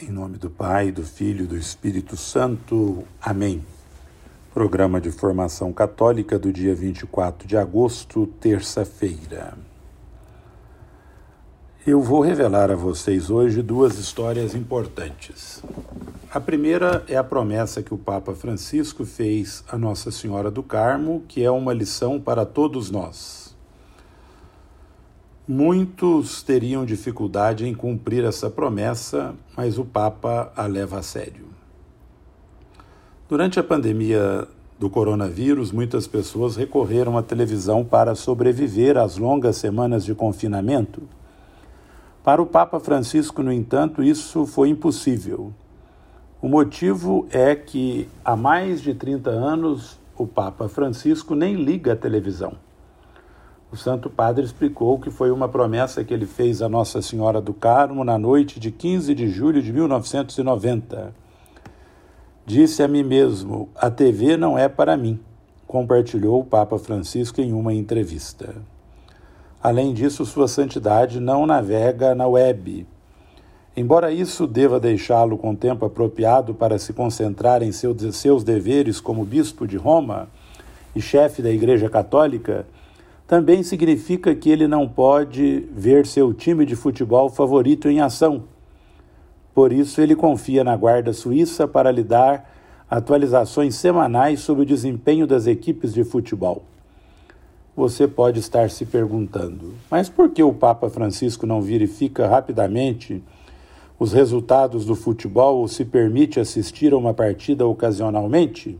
Em nome do Pai, do Filho e do Espírito Santo. Amém. Programa de Formação Católica do dia 24 de agosto, terça-feira. Eu vou revelar a vocês hoje duas histórias importantes. A primeira é a promessa que o Papa Francisco fez a Nossa Senhora do Carmo, que é uma lição para todos nós. Muitos teriam dificuldade em cumprir essa promessa, mas o Papa a leva a sério. Durante a pandemia do coronavírus, muitas pessoas recorreram à televisão para sobreviver às longas semanas de confinamento. Para o Papa Francisco, no entanto, isso foi impossível. O motivo é que há mais de 30 anos o Papa Francisco nem liga à televisão. O Santo Padre explicou que foi uma promessa que ele fez a Nossa Senhora do Carmo na noite de 15 de julho de 1990. Disse a mim mesmo, a TV não é para mim, compartilhou o Papa Francisco em uma entrevista. Além disso, Sua Santidade não navega na web. Embora isso deva deixá-lo com tempo apropriado para se concentrar em seus deveres como bispo de Roma e chefe da Igreja Católica, também significa que ele não pode ver seu time de futebol favorito em ação. Por isso, ele confia na Guarda Suíça para lhe dar atualizações semanais sobre o desempenho das equipes de futebol. Você pode estar se perguntando, mas por que o Papa Francisco não verifica rapidamente os resultados do futebol ou se permite assistir a uma partida ocasionalmente?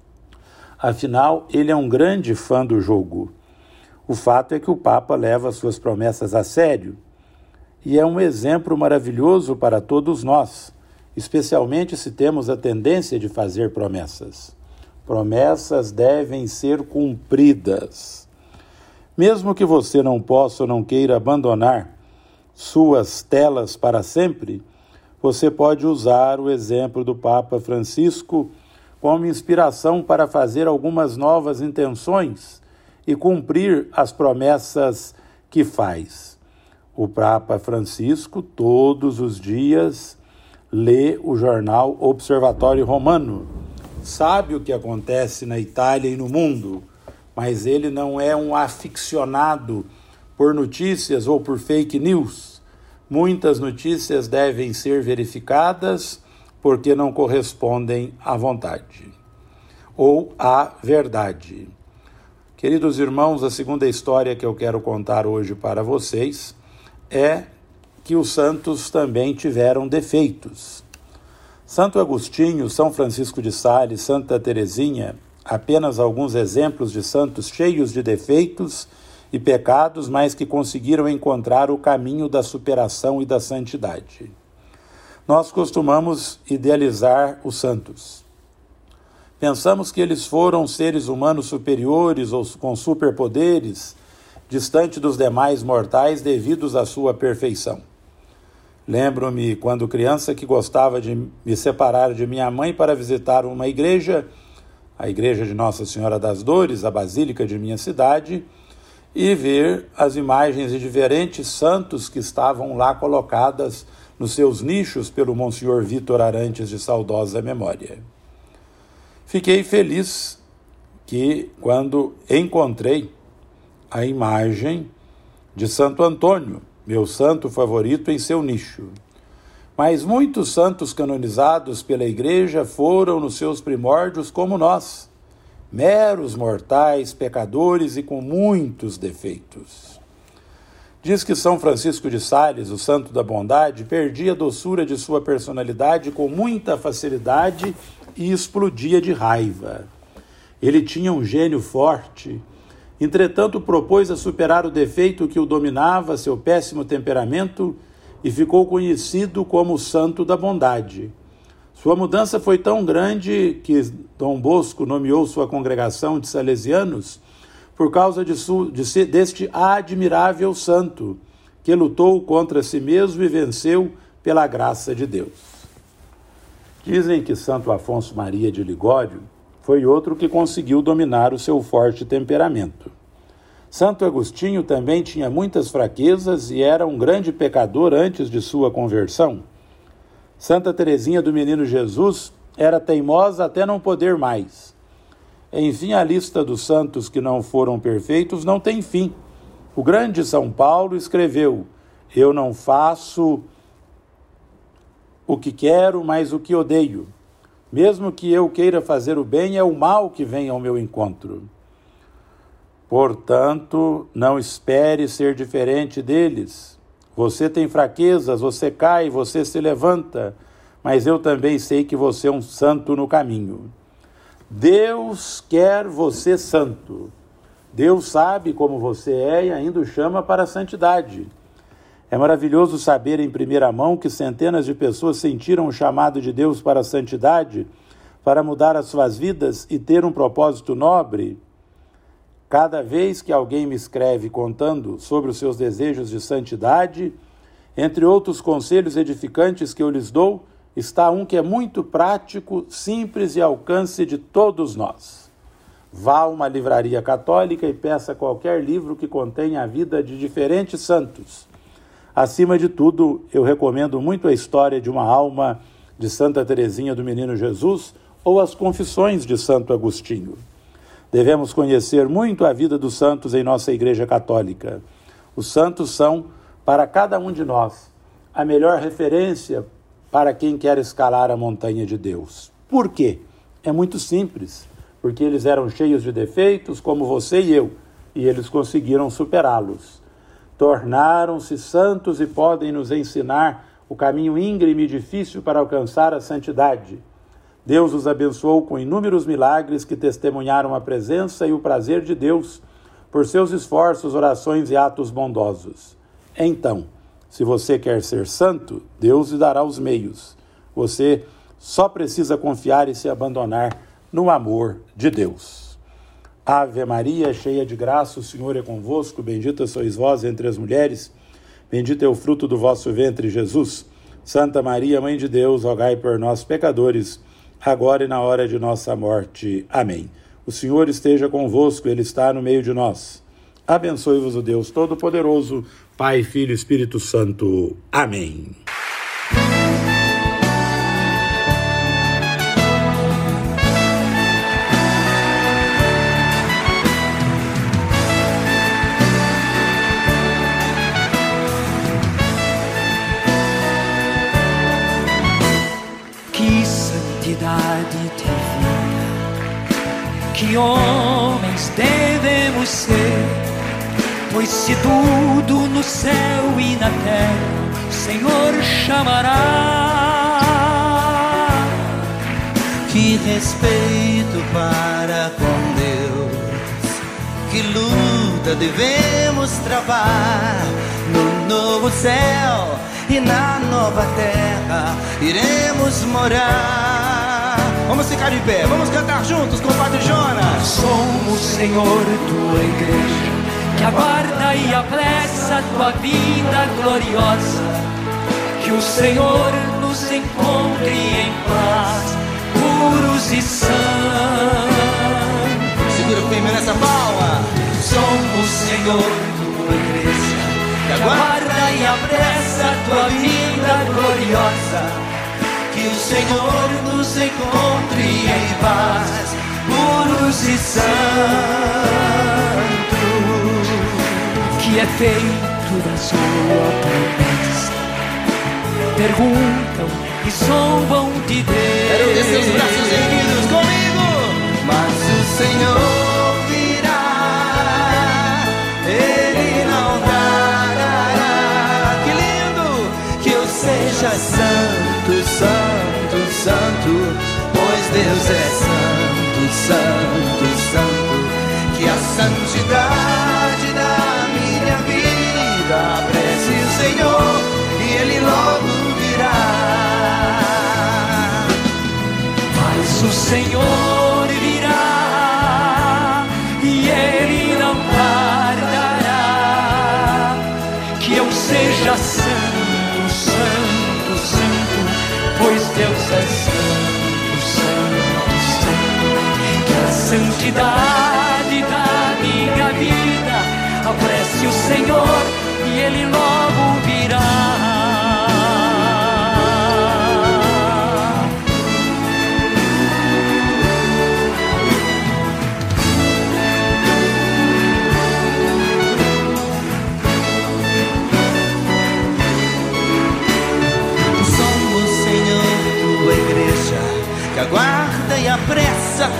Afinal, ele é um grande fã do jogo. O fato é que o Papa leva suas promessas a sério e é um exemplo maravilhoso para todos nós, especialmente se temos a tendência de fazer promessas. Promessas devem ser cumpridas. Mesmo que você não possa ou não queira abandonar suas telas para sempre, você pode usar o exemplo do Papa Francisco como inspiração para fazer algumas novas intenções e cumprir as promessas que faz. O Papa Francisco, todos os dias, lê o jornal Observatório Romano. Sabe o que acontece na Itália e no mundo, mas ele não é um aficionado por notícias ou por fake news. Muitas notícias devem ser verificadas porque não correspondem à vontade ou à verdade. Queridos irmãos, a segunda história que eu quero contar hoje para vocês é que os santos também tiveram defeitos. Santo Agostinho, São Francisco de Sales, Santa Teresinha, apenas alguns exemplos de santos cheios de defeitos e pecados, mas que conseguiram encontrar o caminho da superação e da santidade. Nós costumamos idealizar os santos. Pensamos que eles foram seres humanos superiores ou com superpoderes, distante dos demais mortais devidos à sua perfeição. Lembro-me, quando criança, que gostava de me separar de minha mãe para visitar uma igreja, a igreja de Nossa Senhora das Dores, a basílica de minha cidade, e ver as imagens de diferentes santos que estavam lá colocadas nos seus nichos pelo Monsenhor Vitor Arantes de saudosa memória. Fiquei feliz que, quando encontrei a imagem de Santo Antônio, meu santo favorito, em seu nicho. Mas muitos santos canonizados pela Igreja foram nos seus primórdios como nós, meros mortais, pecadores e com muitos defeitos. Diz que São Francisco de Sales, o santo da bondade, perdia a doçura de sua personalidade com muita facilidade e explodia de raiva. Ele tinha um gênio forte, entretanto propôs a superar o defeito que o dominava, seu péssimo temperamento, e ficou conhecido como o santo da bondade. Sua mudança foi tão grande que Dom Bosco nomeou sua congregação de salesianos por causa deste admirável santo, que lutou contra si mesmo e venceu pela graça de Deus. Dizem que Santo Afonso Maria de Ligório foi outro que conseguiu dominar o seu forte temperamento. Santo Agostinho também tinha muitas fraquezas e era um grande pecador antes de sua conversão. Santa Teresinha do Menino Jesus era teimosa até não poder mais. Enfim, a lista dos santos que não foram perfeitos não tem fim. O grande São Paulo escreveu: eu não faço o que quero, mas o que odeio. Mesmo que eu queira fazer o bem, é o mal que vem ao meu encontro. Portanto, não espere ser diferente deles. Você tem fraquezas, você cai, você se levanta, mas eu também sei que você é um santo no caminho. Deus quer você santo. Deus sabe como você é e ainda o chama para a santidade. É maravilhoso saber em primeira mão que centenas de pessoas sentiram o chamado de Deus para a santidade, para mudar as suas vidas e ter um propósito nobre. Cada vez que alguém me escreve contando sobre os seus desejos de santidade, entre outros conselhos edificantes que eu lhes dou, está um que é muito prático, simples e ao alcance de todos nós. Vá a uma livraria católica e peça qualquer livro que contenha a vida de diferentes santos. Acima de tudo, eu recomendo muito a história de uma alma de Santa Teresinha do Menino Jesus ou as Confissões de Santo Agostinho. Devemos conhecer muito a vida dos santos em nossa Igreja Católica. Os santos são, para cada um de nós, a melhor referência para quem quer escalar a montanha de Deus. Por quê? É muito simples, porque eles eram cheios de defeitos, como você e eu, e eles conseguiram superá-los. Tornaram-se santos e podem nos ensinar o caminho íngreme e difícil para alcançar a santidade. Deus os abençoou com inúmeros milagres que testemunharam a presença e o prazer de Deus por seus esforços, orações e atos bondosos. Então, se você quer ser santo, Deus lhe dará os meios. Você só precisa confiar e se abandonar no amor de Deus. Ave Maria, cheia de graça, o Senhor é convosco, bendita sois vós entre as mulheres, bendito é o fruto do vosso ventre, Jesus. Santa Maria, Mãe de Deus, rogai por nós, pecadores, agora e na hora de nossa morte. Amém. O Senhor esteja convosco, Ele está no meio de nós. Abençoe-vos o Deus Todo-Poderoso, Pai, Filho e Espírito Santo. Amém. Que santidade divina, que homens devemos ser, pois se tudo no céu e na terra o Senhor chamará. Que respeito para com Deus, que luta devemos travar no novo céu e na nova terra iremos morar. Vamos ficar de pé, vamos cantar juntos com o Padre Jonas. Somos, Senhor, tua igreja, que aguarda e apressa a tua vinda gloriosa. Que o Senhor nos encontre em paz, puros e sãos. Segura firme nessa palma. Somos, Senhor, tua igreja, que aguarda e apressa a tua vinda gloriosa. Que o Senhor nos encontre em paz, puros e santos. Que é feito da sua promessa, perguntam e zombam de Deus. Quero ver seus braços erguidos comigo. Mas o Senhor virá, Ele não dará. Que lindo! Que eu seja santo, santo, santo, pois Deus é santo, santo, santo. Que a santidade da minha vida apresse o Senhor e Ele logo virá. Mas o Senhor virá e Ele não tardará. Que eu seja santo, santo, santo, pois Deus é santo, santo, santo. Que a santidade da minha vida apresse o Senhor e Ele logo virá.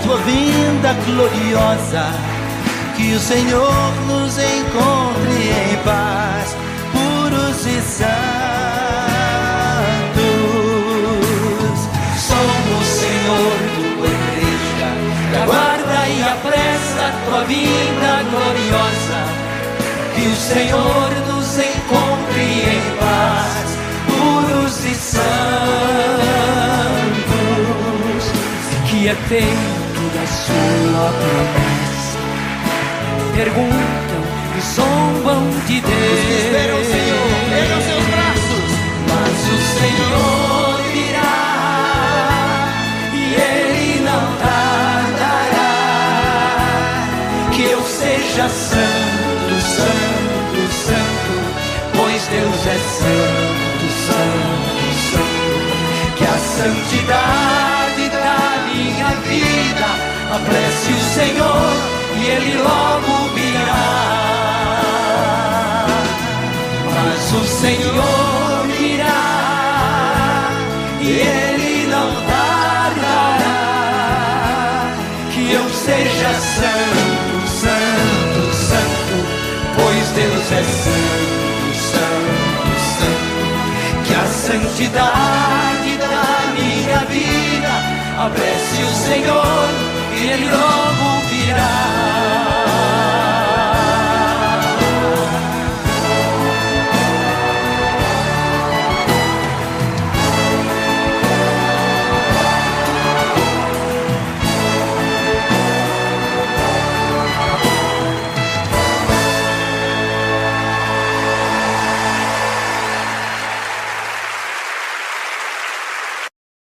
tua vinda gloriosa, que o Senhor nos encontre em paz, puros e santos. Somos, Senhor, tua igreja, que aguarda e apressa a tua vinda gloriosa, que o Senhor nos encontre em paz, puros e santos, que é feito da sua promessa. Perguntam e zombam de Deus. Os que esperam o Senhor, ergam seus braços. Mas o Senhor virá e Ele não tardará. Que eu seja santo, santo, santo, pois Deus é santo, santo, santo. Que a santidade da minha vida apresse o Senhor e Ele logo virá. Mas o Senhor virá e Ele não tardará. Que eu seja santo, santo, santo, pois Deus é santo, santo, santo. Que a santidade da minha vida apresse o Senhor e Ele logo virá.